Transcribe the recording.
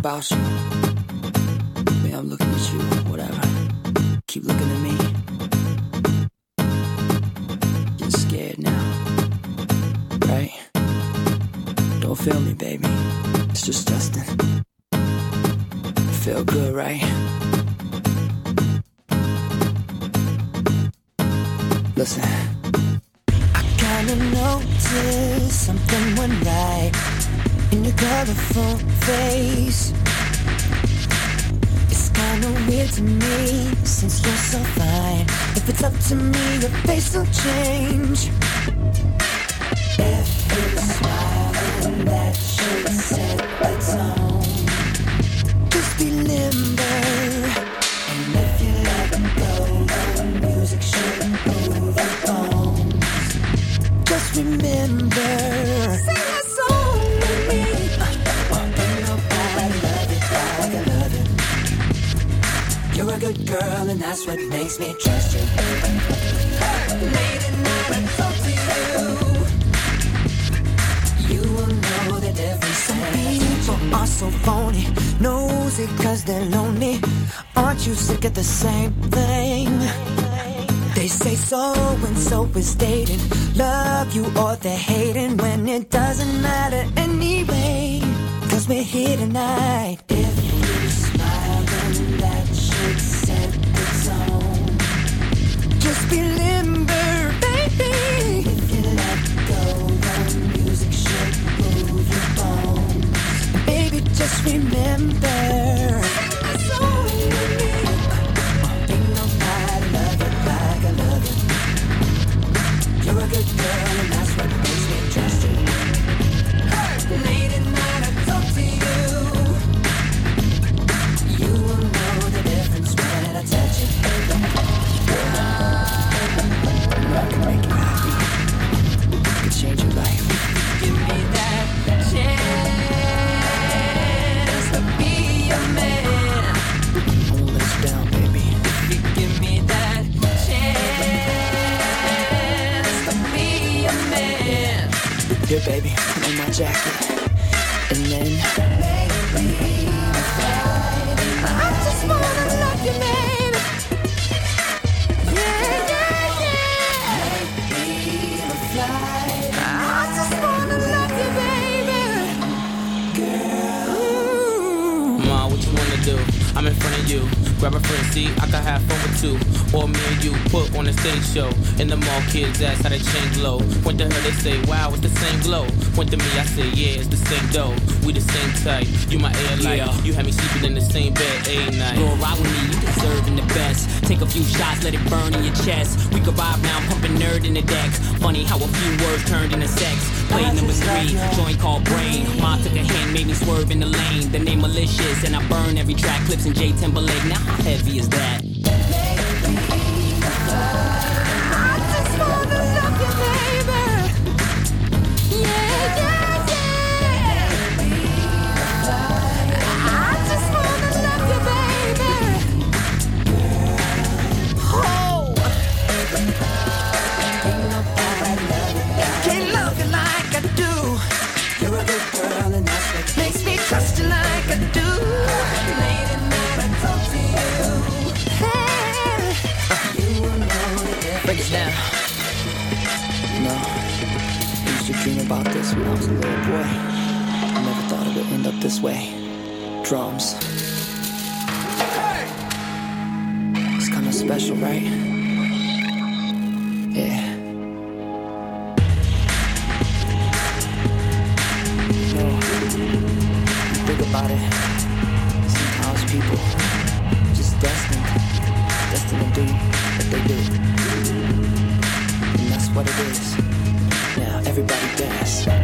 about you. Maybe I'm looking at you, whatever. Keep looking at me. You're scared now, right? Don't feel me, baby. It's just Justin. Feel good, right? Listen. I kinda noticed something went right in your colorful face. It's kinda weird to me since you're so fine. If it's up to me, your face will change. If you smile and that should set the tone. Just be limber. And if you let go, the music should move your bones. Just remember, sing a song with me. I love it like I love it. You're a good girl and that's what makes me trust you. Late at night I talk to you. You will know the difference. Some people are so phony, nosy cause they're lonely. Aren't you sick of the same thing? They say so and so is dating, love you or they're hating, when it doesn't matter anyway. Cause we're here tonight. If you smile then that should set the tone. Just be limber, baby. If you let go, the music should move your bones. Baby, just remember, sing a song with me. Ain't nobody love it like I love it. You're a good girl and that's what makes me trust you. Late at night I talk to you. You will know the difference when I touch you. I can make you happy. I can change your life. Give me that chance to be a man. I won't let you down, baby. If you give me that chance to be a man. Here, baby, put on my jacket. And then baby, I just wanna love you, baby. Yeah, yeah, yeah. Make me fly. I just wanna love you, baby. Girl. Ma, what you wanna do? I'm in front of you. Grab a friend, see, I can have fun with two. Or me and you put on a stage show. In the mall, kids ask how they change low. Point to her, they say, wow, it's the same glow. Point to me, I say, yeah, it's the same dough. We the same type, you my air light. Yeah. You had me sleeping in the same bed a night. Go ride with me, you deserving the best. Take a few shots, let it burn in your chest. We could vibe now, pumping nerd in the deck. Funny how a few words turned into sex. Play number 3, joint called Brain. Ma took a hand, made me swerve in the lane. The name malicious, and I burn every track. Clips in J Timberlake, now how heavy is that? I just wanna love you, baby. Yeah, yeah, yeah. I just wanna love you, baby. Oh, can't love you like I do. You're a good girl and that's what makes me trust you like I do. Late at night I talk to you. Hey, you will know the difference. Break it down. You know, I used to dream about this when I was a little boy. I never thought it would end up this way. Drums. It's kinda special, right? Yeah. You know, think about it. Sometimes people just destined to do what they do. And that's what it is. Now everybody dance.